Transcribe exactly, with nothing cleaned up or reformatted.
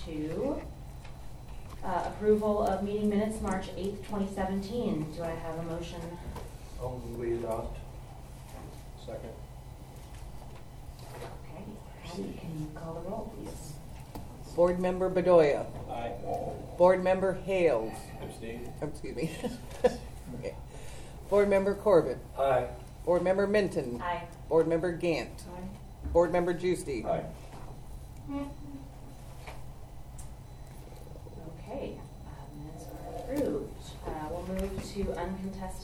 to uh, approval of meeting minutes March eighth, twenty seventeen. Do I have a motion? I'll move we adopt. Second. Okay. Patty, can you call the roll, please? Board Member Bedoya. Aye. Board Member Hales. Abstain. Oh, excuse me. Okay. Board Member Corbett. Aye. Board Member Minton. Aye. Board Member Gant. Board Member Juicy. Aye. Okay. Uh, minutes are approved. Uh, we'll move to uncontested